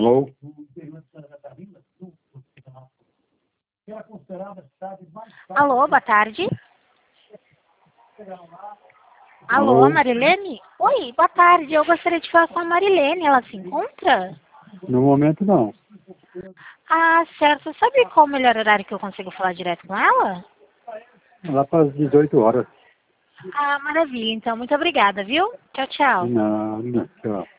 Alô? Alô, boa tarde. Alô, Alô? Marilene? Oi, boa tarde. Eu gostaria de falar com a Marilene. Ela se encontra? No momento não. Ah, certo. Sabe qual o melhor horário que eu consigo falar direto com ela? Lá para as 18 horas. Ah, maravilha. Então, muito obrigada, viu? Tchau, tchau. Não, tchau.